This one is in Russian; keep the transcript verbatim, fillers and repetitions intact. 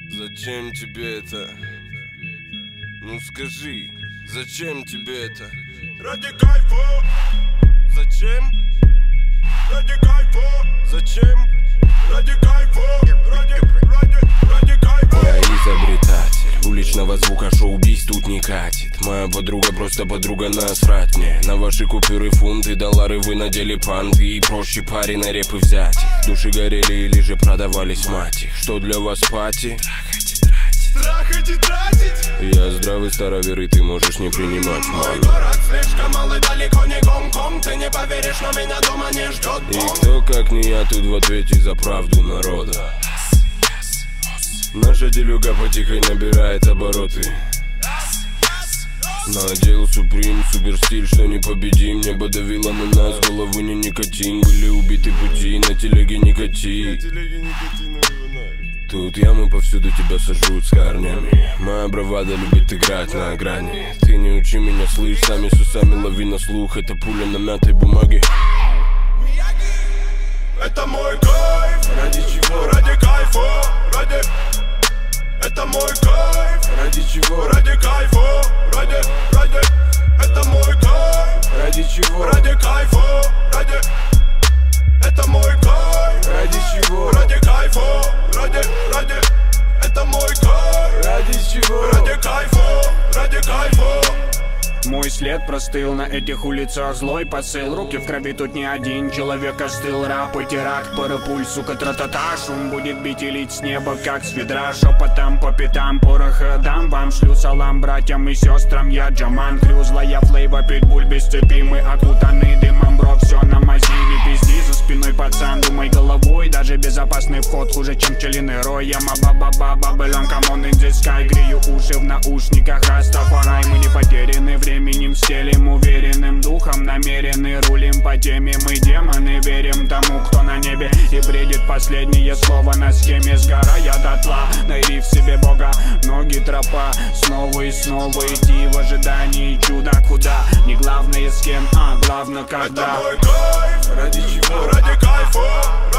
Зачем тебе это? Ну скажи, зачем тебе это? Ради кайфа. Зачем? Ради кайфа. Зачем? Ради кайфа. Ради, ради, ради кайфа. Я изобретатель уличного звука, шоу-биз тут не катит. Моя подруга просто подруга, насрать мне на ваши купюры, фунты, доллары. Вы надели панты и проще пари на репы взять их. Души горели или же продавались мать их. Что для вас пати? Трахать и тратить. Я здравый старовер, и ты можешь не принимать Мой мало. город слишком малый, далеко не Гонконг. Ты не поверишь, но меня дома не ждет И бомб. кто, как не я, тут в ответе за правду народа. Наша делюга потихоньку набирает обороты. Надел Суприм, супер стиль, что непобедим. Небо давило на нас, голову не никотин. Были убиты пути, на телеге никотин. Тут ямы повсюду, тебя сожрут с корнями. Моя бравада любит играть на грани. Ты не учи меня, слышь, сами с усами лови на слух. Это пуля на мятой бумаге. Это мой кайф. Ради чего? Ради кайфа. Ради. Это мой кайф. Ради чего? Ради кайфа. Ради, ради. Это мой кайф. Ради чего? Ради кайфа. Ради. Это мой кайф. Ради чего? Ради кайфа. Ради, ради. Это мой кайф. Ради чего? Ради кайфа. Ради кайфа. Мой след простыл на этих улицах, злой посыл. Руки в крови, тут не один человек остыл. Рап и теракт, парапуль, сука, тра-та-та. Шум будет бить и лить с неба, как с ведра. Шепотом по пятам, пороха дам. Вам шлю салам братьям и сестрам. Я Джаман Крю, злая флейва, питбуль без цепи. Мы окутаны дымом, бро, все на мази. Не пизди за спиной, пацан, думай головой. Даже безопасный вход хуже, чем пчелиный рой. Я маба-ба-ба, бабелон, камон, in the sky. Грею уши в наушниках, Растафарай. Мы не потеряны временем, стелим уверенным духом. Намерены, рулим по теме. Мы демоны, верим тому, кто на небе. И бредит последнее слово на схеме. Сгорая дотла, найди в себе Бога. Ноги тропа, снова и снова идти в ожидании чуда. Куда? Не главное с кем, а главное когда. Это мой кайф. Ради чего? Ради кайфа.